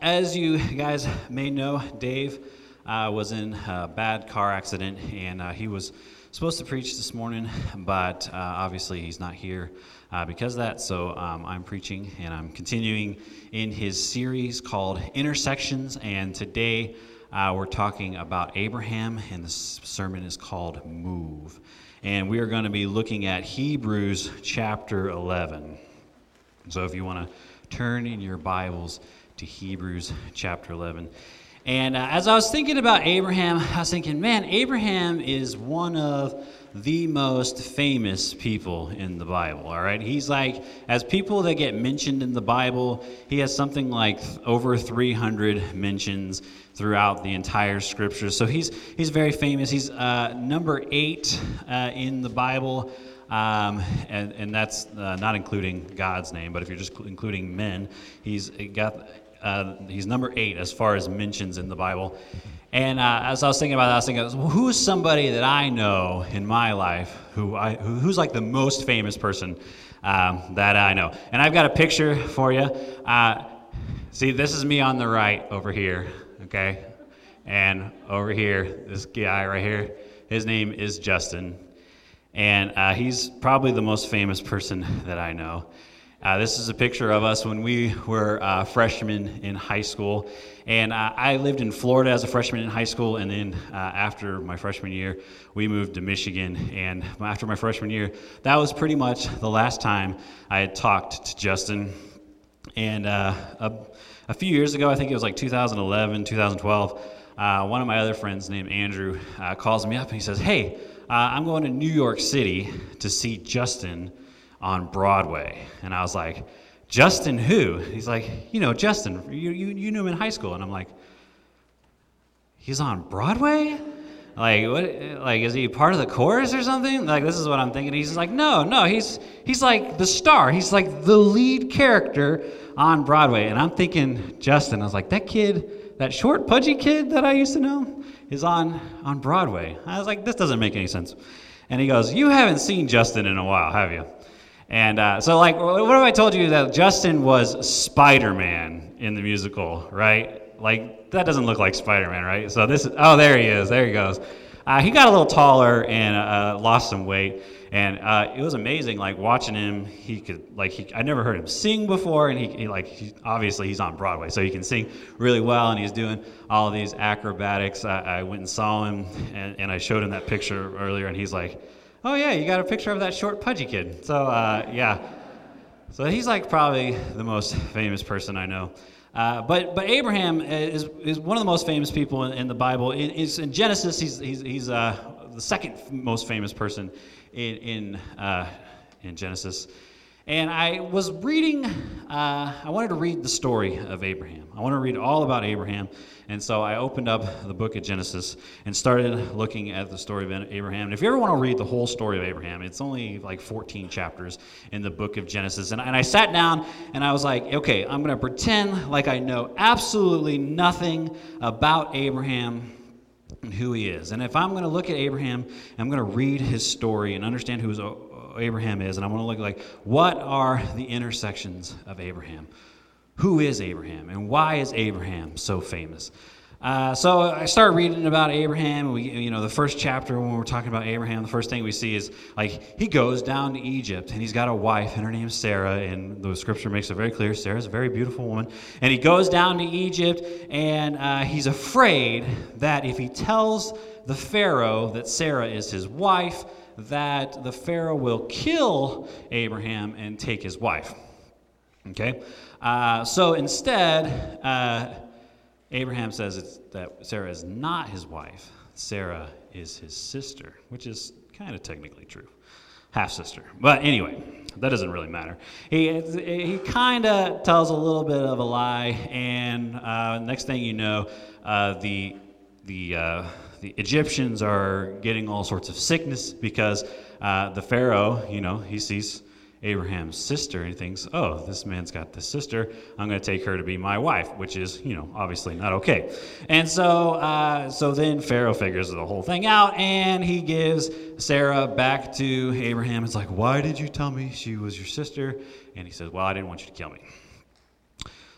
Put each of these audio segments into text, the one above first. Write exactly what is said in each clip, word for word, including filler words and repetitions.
as you guys may know, Dave uh, was in a bad car accident, and uh, he was supposed to preach this morning, but uh, obviously he's not here uh, because of that, so um, I'm preaching, and I'm continuing in his series called Intersections, and today uh, we're talking about Abraham, and this sermon is called Move, and we are going to be looking at Hebrews chapter eleven. So if you want to turn in your Bibles to Hebrews chapter eleven. And uh, as I was thinking about Abraham, I was thinking, man, Abraham is one of the most famous people in the Bible, all right? He's like, as people that get mentioned in the Bible, he has something like over three hundred mentions throughout the entire scripture. So he's he's very famous. He's uh, number eight uh, in the Bible. Um, and, and that's uh, not including God's name, but if you're just cl- including men, he's got uh, he's number eight as far as mentions in the Bible. And uh, as I was thinking about that, I was thinking, well, who's somebody that I know in my life who I who, who's like the most famous person um, that I know? And I've got a picture for you. Uh, see, this is me on the right over here, okay? And over here, this guy right here, his name is Justin. And uh, he's probably the most famous person that I know. Uh, this is a picture of us when we were uh, freshmen in high school. And uh, I lived in Florida as a freshman in high school, and then uh, after my freshman year, we moved to Michigan. And after my freshman year, that was pretty much the last time I had talked to Justin. And uh, a, a few years ago, I think it was like two thousand eleven, two thousand twelve, uh, one of my other friends named Andrew uh, calls me up and he says, hey, Uh, I'm going to New York City to see Justin on Broadway. And I was like, Justin who? He's like, you know, Justin, you, you, you knew him in high school. And I'm like, he's on Broadway? Like, what? Like, is he part of the chorus or something? Like, this is what I'm thinking. He's like, no, no, he's he's like the star. He's like the lead character on Broadway. And I'm thinking, Justin, I was like, that kid, that short, pudgy kid that I used to know, is on, on Broadway. I was like, this doesn't make any sense. And he goes, you haven't seen Justin in a while, have you? And uh, so, like, what if I told you that Justin was Spider-Man in the musical, right? Like, that doesn't look like Spider-Man, right? So this is, oh, there he is. There he goes. Uh, he got a little taller and uh, lost some weight. And uh, it was amazing, like, watching him. He could, like, he, I never heard him sing before, and he, he like, he, obviously he's on Broadway, so he can sing really well, and he's doing all these acrobatics. I, I went and saw him, and, and I showed him that picture earlier, and he's like, oh, yeah, you got a picture of that short, pudgy kid. So, uh, yeah. So he's, like, probably the most famous person I know. Uh, but but Abraham is is one of the most famous people in, in the Bible. In, is in Genesis, he's he's he's uh, the second most famous person in in uh, in Genesis. And I was reading. Uh, I wanted to read the story of Abraham. I want to read all about Abraham. And so I opened up the book of Genesis and started looking at the story of Abraham. And if you ever want to read the whole story of Abraham, it's only like fourteen chapters in the book of Genesis. And, and I sat down and I was like, okay, I'm going to pretend like I know absolutely nothing about Abraham and who he is. And if I'm going to look at Abraham, I'm going to read his story and understand who Abraham is. And I want to look like, what are the intersections of Abraham? Who is Abraham, and why is Abraham so famous? Uh, so I started reading about Abraham. We, you know, the first chapter when we're talking about Abraham, the first thing we see is like he goes down to Egypt, and he's got a wife, and her name's Sarah. And the scripture makes it very clear: Sarah's a very beautiful woman. And he goes down to Egypt, and uh, he's afraid that if he tells the Pharaoh that Sarah is his wife, that the Pharaoh will kill Abraham and take his wife. Okay. Uh, so instead, uh, Abraham says it's, that Sarah is not his wife. Sarah is his sister, which is kind of technically true. Half-sister. But anyway, that doesn't really matter. He he kind of tells a little bit of a lie, and uh, next thing you know, uh, the the uh, the Egyptians are getting all sorts of sickness because uh, the Pharaoh, you know, he sees Abraham's sister, and he thinks, oh, this man's got this sister, I'm going to take her to be my wife, which is, you know, obviously not okay. And so uh, so then Pharaoh figures the whole thing out, and he gives Sarah back to Abraham. It's like, why did you tell me she was your sister? And he says, well, I didn't want you to kill me. So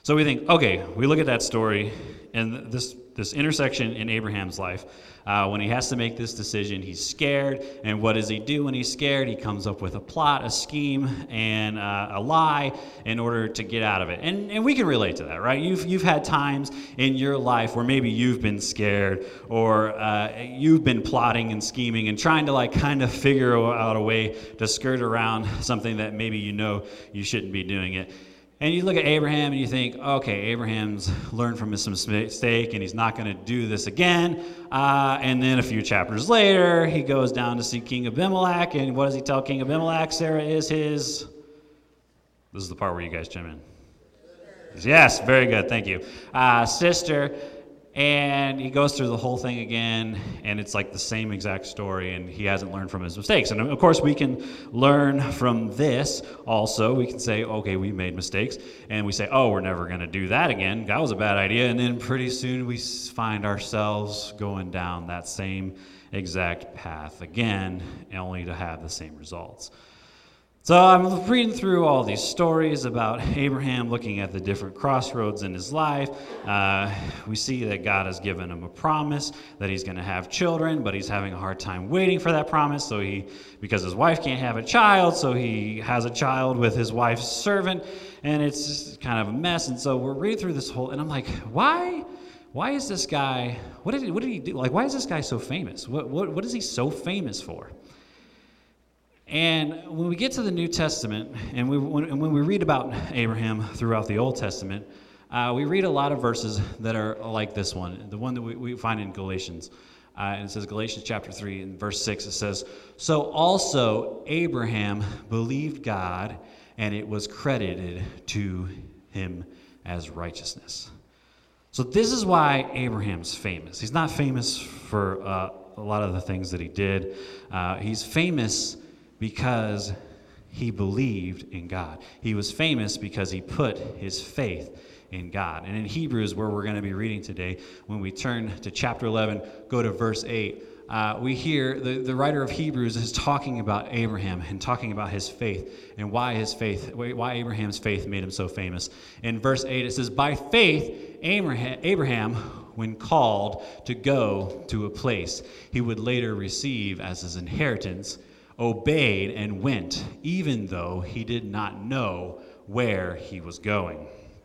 So we think, okay, we look at that story, and this this intersection in Abraham's life, uh, when he has to make this decision, he's scared, and what does he do when he's scared? He comes up with a plot, a scheme, and uh, a lie in order to get out of it. And and we can relate to that, right? You've you've had times in your life where maybe you've been scared, or uh, you've been plotting and scheming and trying to like kind of figure out a way to skirt around something that maybe you know you shouldn't be doing it. And you look at Abraham and you think, okay, Abraham's learned from his mistake and he's not going to do this again. Uh, and then a few chapters later, he goes down to see King Abimelech. And what does he tell King Abimelech? Sarah is his... This is the part where you guys chime in. Yes, very good. Thank you. Uh, sister. And he goes through the whole thing again, and it's like the same exact story, and he hasn't learned from his mistakes. And of course, we can learn from this also. We can say, okay, we made mistakes, and we say, oh, we're never going to do that again. That was a bad idea. And then pretty soon we find ourselves going down that same exact path again, only to have the same results. So I'm reading through all these stories about Abraham looking at the different crossroads in his life. Uh, we see that God has given him a promise that he's going to have children, but he's having a hard time waiting for that promise. So he, because his wife can't have a child, so he has a child with his wife's servant, and it's just kind of a mess. And so we're reading through this whole, and I'm like, why? Why is this guy? What did he, what did he do? Like, why is this guy so famous? What what what is he so famous for? And when we get to the New Testament, and, we, when, and when we read about Abraham throughout the Old Testament, uh, we read a lot of verses that are like this one, the one that we, we find in Galatians. Uh, and it says, Galatians chapter three, in verse six, it says, so also Abraham believed God, and it was credited to him as righteousness. So this is why Abraham's famous. He's not famous for uh, a lot of the things that he did. Uh, he's famous because he believed in God. He was famous because he put his faith in God. And in Hebrews, where we're going to be reading today, when we turn to chapter eleven, go to verse eight, uh, we hear the, the writer of Hebrews is talking about Abraham and talking about his faith and why his faith, why Abraham's faith made him so famous. In verse eight, it says, by faith, Abraham, Abraham when called to go to a place he would later receive as his inheritance, obeyed and went, even though he did not know where he was going.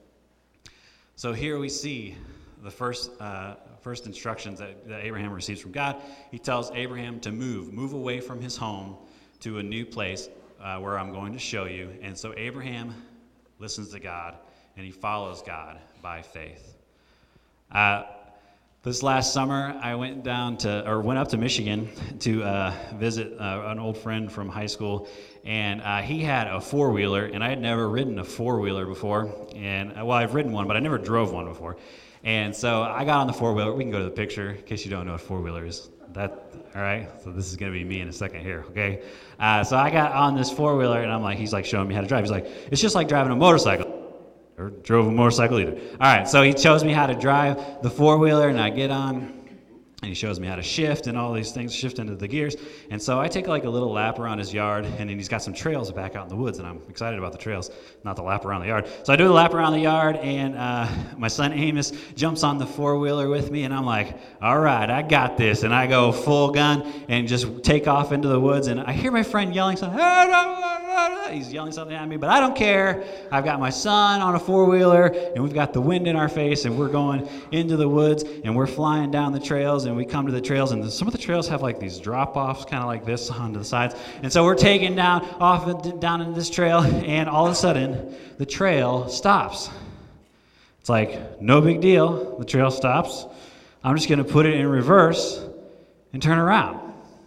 So here we see the first uh, first instructions that, that Abraham receives from God. He tells Abraham to move, move away from his home to a new place uh, where I'm going to show you. And so Abraham listens to God, and he follows God by faith. Uh, This last summer, I went down to, or went up to Michigan to uh, visit uh, an old friend from high school, and uh, he had a four-wheeler, and I had never ridden a four-wheeler before, and well, I've ridden one, but I never drove one before, and so I got on the four-wheeler. We can go to the picture, in case you don't know what four-wheeler is. That, all right, so this is going to be me in a second here, okay? Uh, so I got on this four-wheeler, and I'm like, he's like showing me how to drive. He's like, it's just like driving a motorcycle. Or drove a motorcycle either. All right, so he shows me how to drive the four-wheeler, and I get on, and he shows me how to shift and all these things, shift into the gears. And so I take like a little lap around his yard, and then he's got some trails back out in the woods, and I'm excited about the trails, not the lap around the yard. So I do the lap around the yard, and uh, my son Amos jumps on the four-wheeler with me, and I'm like, all right, I got this. And I go full gun and just take off into the woods, and I hear my friend yelling something. He's yelling something at me, but I don't care. I've got my son on a four-wheeler, and we've got the wind in our face, and we're going into the woods, and we're flying down the trails, and we come to the trails, and some of the trails have like these drop-offs, kind of like this onto the sides, and so we're taking down off down into this trail, and all of a sudden, the trail stops. It's like, no big deal. The trail stops. I'm just going to put it in reverse and turn around.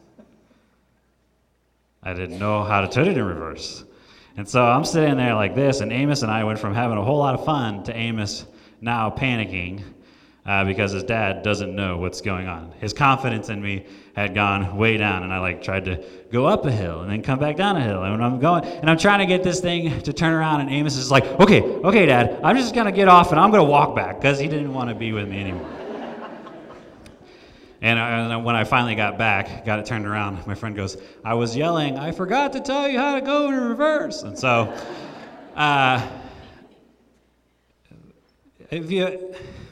I didn't know how to put it in reverse. And so I'm sitting there like this, and Amos and I went from having a whole lot of fun to Amos now panicking uh, because his dad doesn't know what's going on. His confidence in me had gone way down, and I like tried to go up a hill and then come back down a hill. And when I'm going, and I'm trying to get this thing to turn around, and Amos is like, okay, okay, Dad, I'm just going to get off, and I'm going to walk back, because he didn't want to be with me anymore. And, I, and when I finally got back, got it turned around, my friend goes, I was yelling, I forgot to tell you how to go in reverse. And so uh, if you,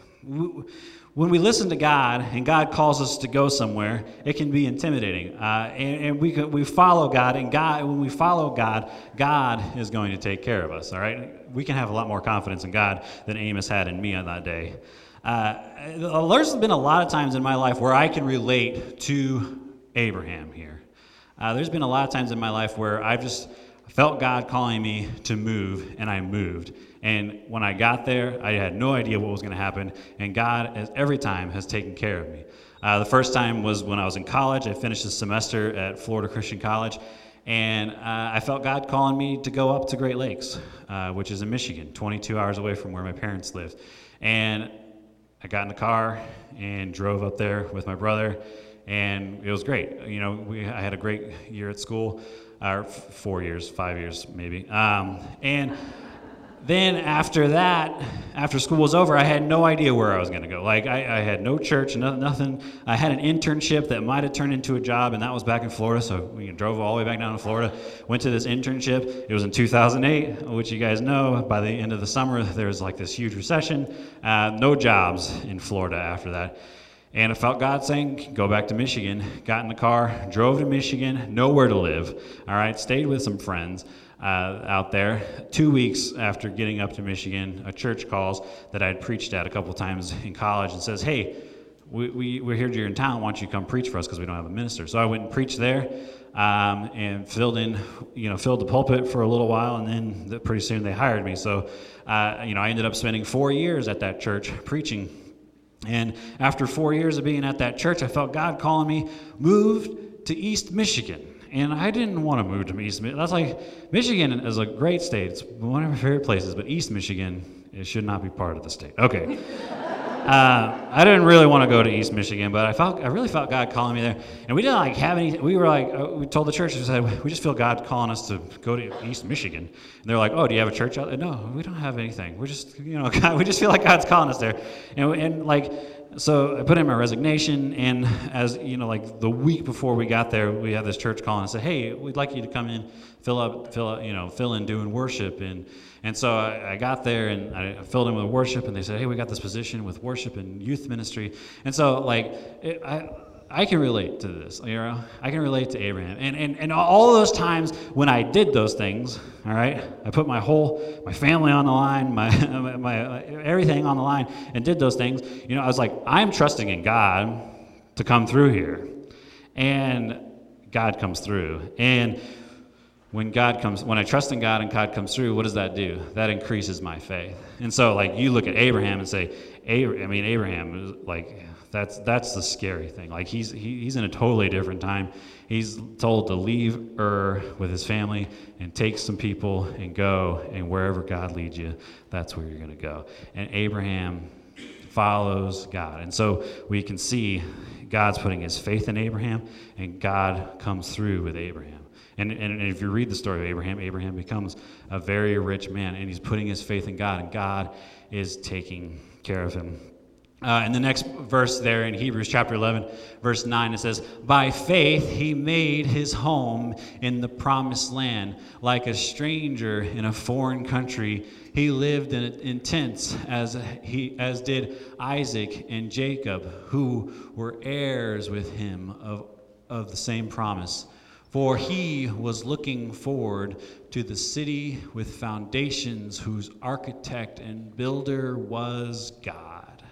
when we listen to God and God calls us to go somewhere, it can be intimidating. Uh, and, and we can, we follow God, and God, when we follow God, God is going to take care of us. All right, we can have a lot more confidence in God than Amos had in me on that day. Uh, there's been a lot of times in my life where I can relate to Abraham here. Uh, there's been a lot of times in my life where I've just felt God calling me to move, and I moved. And when I got there, I had no idea what was going to happen, and God, as every time, has taken care of me. Uh, the first time was when I was in college. I finished a semester at Florida Christian College, and uh, I felt God calling me to go up to Great Lakes, uh, which is in Michigan, twenty-two hours away from where my parents lived. And I got in the car and drove up there with my brother, and it was great. You know, we I had a great year at school, or four years, five years maybe, um, and. Then after that, after school was over, I had no idea where I was going to go. Like, I, I had no church, no, nothing. I had an internship that might have turned into a job, and that was back in Florida, so we drove all the way back down to Florida, went to this internship. It was in two thousand eight, which you guys know, by the end of the summer, there was like this huge recession. Uh, no jobs in Florida after that. And I felt God saying, go back to Michigan. Got in the car, drove to Michigan, nowhere to live, all right, stayed with some friends. Uh, out there. Two weeks after getting up to Michigan, a church calls that I'd preached at a couple times in college and says, hey, we, we, we're here you're in town. Why don't you come preach for us because we don't have a minister? So I went and preached there um, and filled in, you know, filled the pulpit for a little while, and then the, pretty soon they hired me. So, uh, you know, I ended up spending four years at that church preaching. And after four years of being at that church, I felt God calling me, moved to East Michigan. And I didn't want to move to East Michigan. That's like, Michigan is a great state. It's one of my favorite places, but East Michigan, it should not be part of the state. Okay. Uh, I didn't really want to go to East Michigan, but I felt I really felt God calling me there. And we didn't like have any, we were like, uh, we told the church, we said, we just feel God calling us to go to East Michigan. And they're like, oh, do you have a church out there? No, we don't have anything. We're just, you know, God, we just feel like God's calling us there. And, and like, so I put in my resignation, and as, you know, like the week before we got there, we had this church call and said, hey, we'd like you to come in, fill up, fill up, you know, fill in doing worship. And and so I, I got there, and I filled in with worship, and they said, hey, we got this position with worship and youth ministry. And so, like, it, I I can relate to this, you know, I can relate to Abraham. And, and, and all those times when I did those things, all right, I put my whole, my family on the line, my, my, my everything on the line, and did those things, you know, I was like, I'm trusting in God to come through here. And God comes through. And when God comes, when I trust in God and God comes through, what does that do? That increases my faith. And so, like, you look at Abraham and say, I mean, Abraham is like, That's that's the scary thing. Like he's he, he's in a totally different time. He's told to leave Ur with his family and take some people and go, and wherever God leads you, that's where you're going to go. And Abraham follows God, and so we can see God's putting his faith in Abraham, and God comes through with Abraham. And, and, and if you read the story of Abraham, Abraham becomes a very rich man, and he's putting his faith in God, and God is taking care of him. Uh, in the next verse there in Hebrews chapter eleven, verse nine, it says, by faith he made his home in the promised land. Like a stranger in a foreign country, he lived in, in tents, as, he, as did Isaac and Jacob, who were heirs with him of, of the same promise. For he was looking forward to the city with foundations, whose architect and builder was God.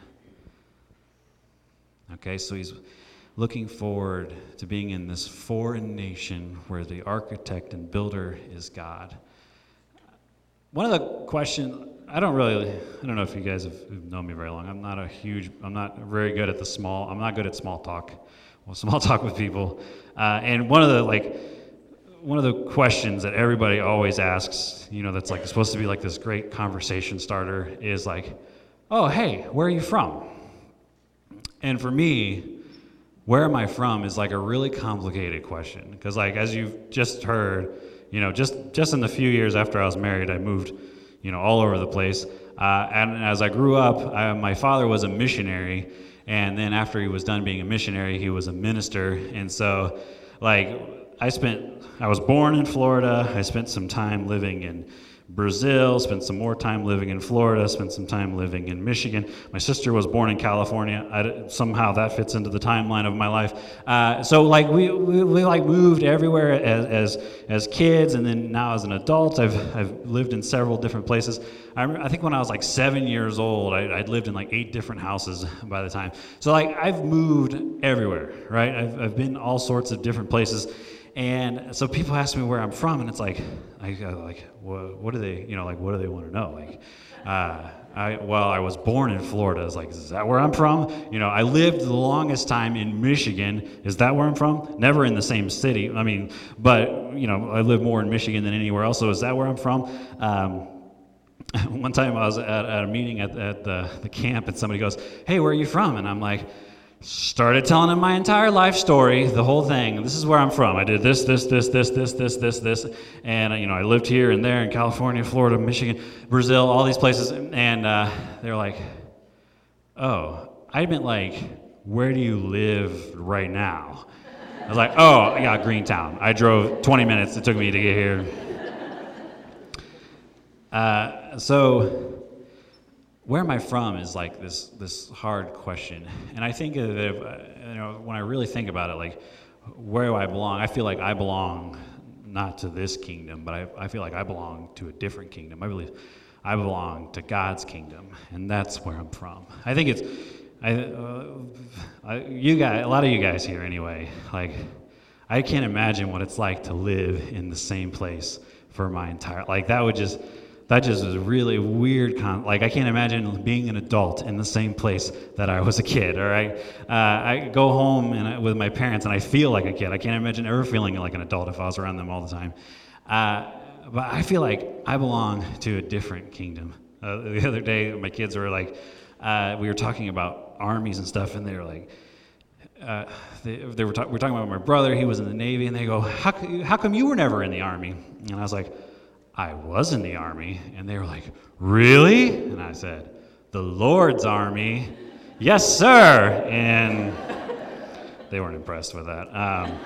Okay, so he's looking forward to being in this foreign nation where the architect and builder is God. One of the questions, I don't really, I don't know if you guys have known me very long. I'm not a huge, I'm not very good at the small, I'm not good at small talk. Well, small talk with people. Uh, and one of the, like, one of the questions that everybody always asks, you know, that's like supposed to be like this great conversation starter is like, oh, hey, where are you from? And for me, where am I from is like a really complicated question. Because like, as you've just heard, you know, just, just in the few years after I was married, I moved, you know, all over the place. Uh, and as I grew up, I, my father was a missionary. And then after he was done being a missionary, he was a minister. And so, like, I spent, I was born in Florida. I spent some time living in Brazil, spent some more time living in Florida, spent some time living in Michigan. My sister was born in California. I, somehow that fits into the timeline of my life. Uh, so like we, we we like moved everywhere as as as kids, and then now as an adult, I've I've lived in several different places. I, remember, I think when I was like seven years old, I, I'd lived in like eight different houses by the time. So like I've moved everywhere, right? I've I've been all sorts of different places. And so people ask me where I'm from, and it's like, I go like, what, what do they, you know, like, what do they want to know? Like, uh, I, well, I was born in Florida. It's like, is that where I'm from? You know, I lived the longest time in Michigan. Is that where I'm from? Never in the same city. I mean, but, you know, I live more in Michigan than anywhere else. So is that where I'm from? Um, one time I was at, at a meeting at, at the, the camp, and somebody goes, hey, where are you from? And I'm like, started telling him my entire life story, the whole thing. This is where I'm from. I did this, this, this, this, this, this, this, this, and you know, I lived here and there in California, Florida, Michigan, Brazil, all these places. And uh, they were like, "Oh, I meant like, where do you live right now?" I was like, "Oh, yeah, Greentown. I drove twenty minutes. It took me to get here." Uh, so. Where am I from is like this this hard question, and I think that if, you know, when I really think about it, like, where do I belong? I feel like I belong not to this kingdom, but I, I feel like I belong to a different kingdom. I believe I belong to God's kingdom, and that's where I'm from. I think it's I, uh, I you guys, a lot of you guys here anyway. Like, I can't imagine what it's like to live in the same place for my entire like that would just. That just was really weird. Con- like, I can't imagine being an adult in the same place that I was a kid, all right? Uh, I go home and I, with my parents, and I feel like a kid. I can't imagine ever feeling like an adult if I was around them all the time. Uh, but I feel like I belong to a different kingdom. Uh, the other day, my kids were like, uh, we were talking about armies and stuff, and they were like, uh, they, they were, ta- we were talking about my brother. He was in the Navy, and they go, how, c- how come you were never in the Army? And I was like, I was in the Army. And they were like, really? And I said, the Lord's Army. Yes, sir. And they weren't impressed with that. Um,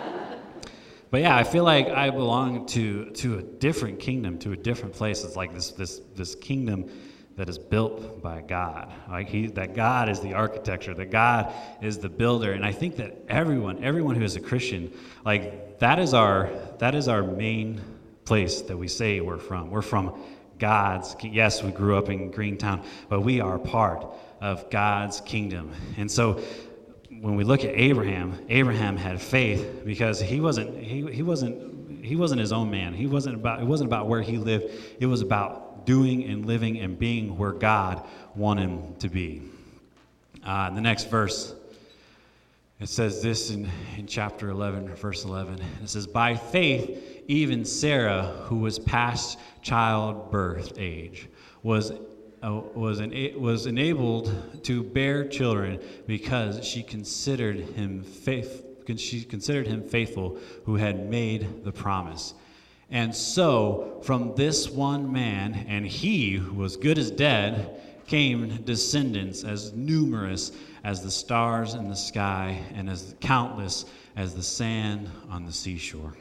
but yeah, I feel like I belong to to a different kingdom, to a different place. It's like this this this kingdom that is built by God. Like he, that God is the architecture, that God is the builder. And I think that everyone, everyone who is a Christian, like that is our that is our main place that we say we're from. We're from God's. Yes, we grew up in Greentown, but we are part of God's kingdom. And so when we look at Abraham, Abraham had faith because he wasn't he he wasn't he wasn't his own man. He wasn't about it wasn't about where he lived. It was about doing and living and being where God wanted him to be. Uh, the next verse, it says this in, in chapter eleven, verse eleven. It says, by faith, even Sarah, who was past childbirth age, was uh, was en- was enabled to bear children because she considered him faith. She considered him faithful, who had made the promise. And so, from this one man, and he who was good as dead, came descendants as numerous as the stars in the sky and as countless as the sand on the seashore.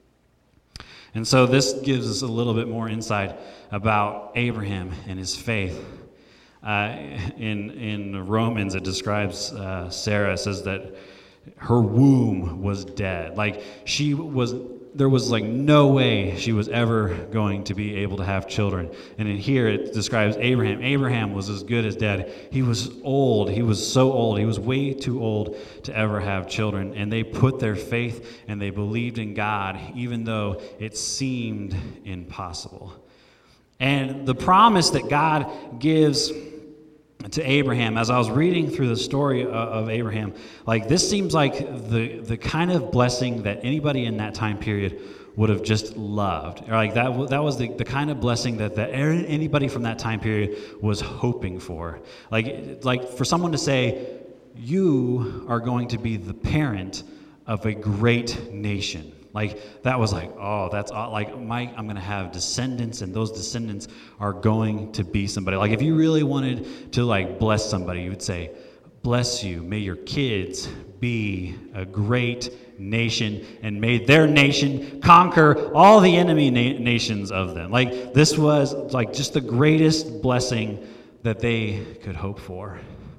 And so this gives us a little bit more insight about Abraham and his faith. Uh, in in Romans, it describes uh, Sarah, says that her womb was dead. Like she was, there was like no way she was ever going to be able to have children. And in here it describes Abraham. Abraham was as good as dead. He was old. He was so old. He was way too old to ever have children. And they put their faith and they believed in God, even though it seemed impossible. And the promise that God gives to Abraham, as I was reading through the story of Abraham, like this seems like the the kind of blessing that anybody in that time period would have just loved. Or like that that was the, the kind of blessing that, that anybody from that time period was hoping for. Like like for someone to say, you are going to be the parent of a great nation. Like that was like, oh, that's like my, I'm going to have descendants, and those descendants are going to be somebody. Like if you really wanted to like bless somebody, you would say, bless you. May your kids be a great nation, and may their nation conquer all the enemy na- nations of them. Like, this was like just the greatest blessing that they could hope for.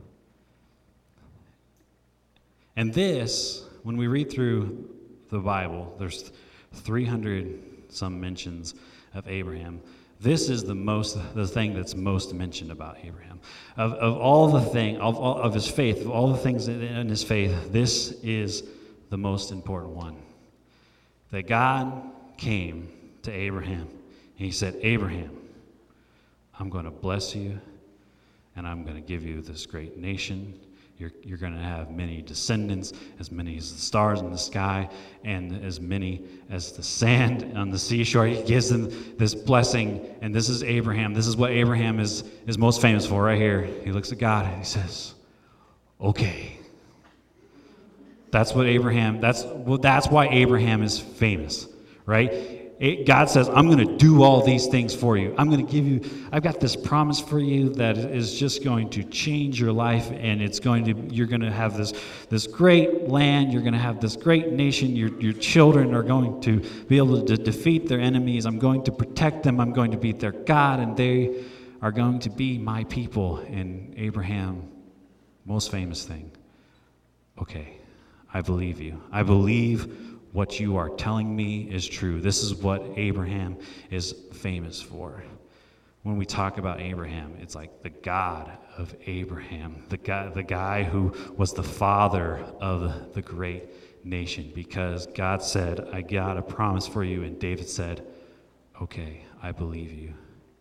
And this, when we read through the Bible, there's three hundred some mentions of Abraham. This is the most, the thing that's most mentioned about Abraham. Of, of all the thing, of, of his faith, of all the things in his faith, this is the most important one. That God came to Abraham, and he said, Abraham, I'm going to bless you, and I'm going to give you this great nation. You're, you're going to have many descendants, as many as the stars in the sky, and as many as the sand on the seashore. He gives them this blessing, and this is Abraham. This is what Abraham is, is most famous for right here. He looks at God, and he says, okay. That's what Abraham, that's, well, that's why Abraham is famous, right? It, God says, I'm going to do all these things for you. I'm going to give you, I've got this promise for you that is just going to change your life, and it's going to, you're going to have this, this great land. You're going to have this great nation. Your, your children are going to be able to defeat their enemies. I'm going to protect them. I'm going to be their God, and they are going to be my people. And Abraham, most famous thing, okay, I believe you. I believe what you are telling me is true. This is what Abraham is famous for. When we talk about Abraham, it's like the God of Abraham, the guy, the guy who was the father of the great nation, because God said, I got a promise for you, and David said, okay, I believe you.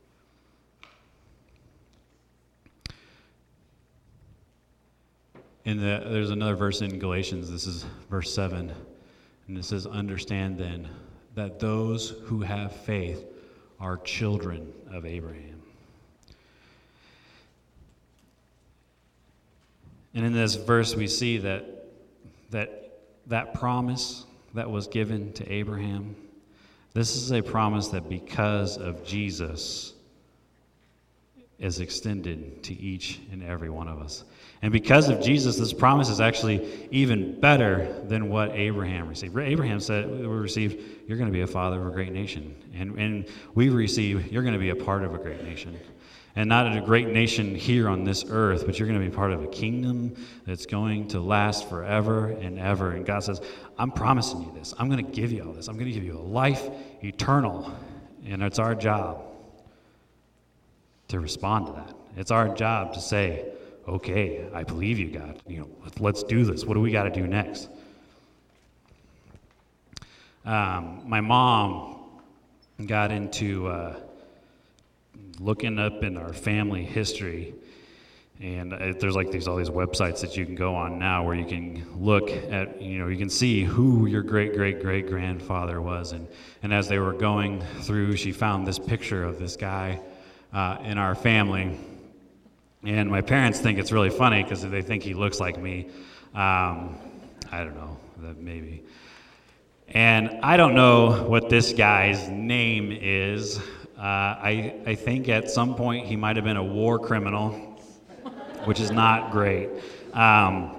In the, there's another verse in Galatians, this is verse seven. And it says, understand then that those who have faith are children of Abraham. And in this verse, we see that that that promise that was given to Abraham, this is a promise that because of Jesus is extended to each and every one of us. And because of Jesus, this promise is actually even better than what Abraham received. Abraham said, we received, you're going to be a father of a great nation. And, and we receive, you're going to be a part of a great nation. And not a great nation here on this earth, but you're going to be part of a kingdom that's going to last forever and ever. And God says, I'm promising you this. I'm going to give you all this. I'm going to give you a life eternal. And it's our job to respond to that. It's our job to say, okay, I believe you, God. You know, let's do this. What do we got to do next? Um, my mom got into uh, looking up in our family history, and uh, there's like these all these websites that you can go on now where you can look at, you know, you can see who your great great great grandfather was, and and as they were going through, she found this picture of this guy uh, in our family. And my parents think it's really funny because they think he looks like me. Um, I don't know, that maybe. And I don't know what this guy's name is. Uh, I, I think at some point he might have been a war criminal, which is not great. Um,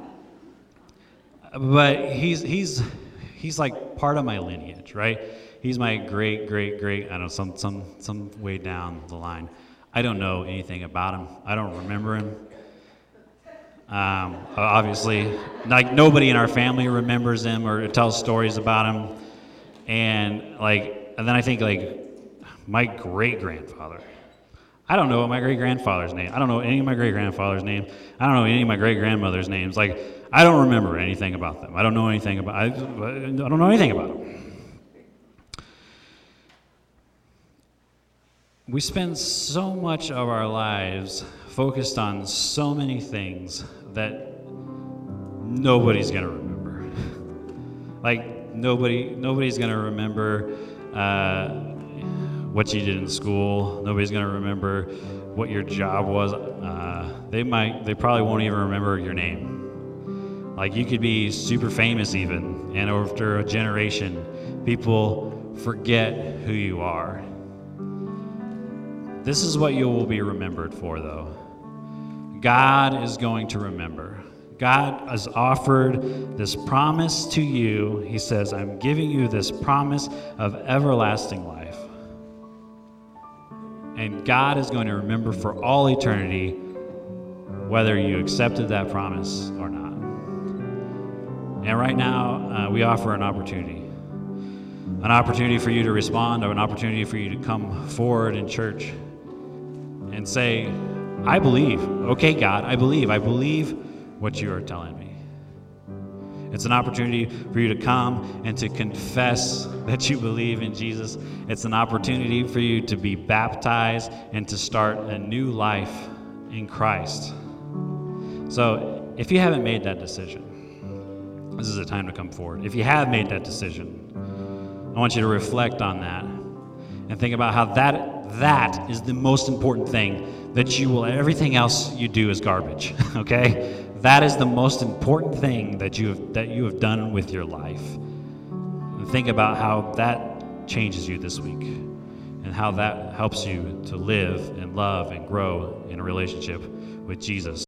but he's he's he's like part of my lineage, right? He's my great great great. I don't know, some some some way down the line. I don't know anything about him. I don't remember him. Um, obviously, like nobody in our family remembers him or tells stories about him. And like, and then I think like my great grandfather. I don't know what my great grandfather's name. I don't know any of my great grandfather's name. I don't know any of my great grandmother's names. Like, I don't remember anything about them. I don't know anything about. I, I don't know anything about them. We spend so much of our lives focused on so many things that nobody's going to remember. Like, nobody, nobody's going to remember uh, what you did in school. Nobody's going to remember what your job was. Uh, they might, they probably won't even remember your name. Like, you could be super famous even, and after a generation, people forget who you are. This is what you will be remembered for, though. God is going to remember. God has offered this promise to you. He says, I'm giving you this promise of everlasting life. And God is going to remember for all eternity whether you accepted that promise or not. And right now, uh, we offer an opportunity. An opportunity for you to respond, or an opportunity for you to come forward in church and say, I believe. Okay, God, I believe. I believe what you are telling me. It's an opportunity for you to come and to confess that you believe in Jesus. It's an opportunity for you to be baptized and to start a new life in Christ. So if you haven't made that decision, this is a time to come forward. If you have made that decision, I want you to reflect on that and think about how that that is the most important thing that you will, everything else you do is garbage, okay? That is the most important thing that you have, that you have done with your life. And think about how that changes you this week and how that helps you to live and love and grow in a relationship with Jesus.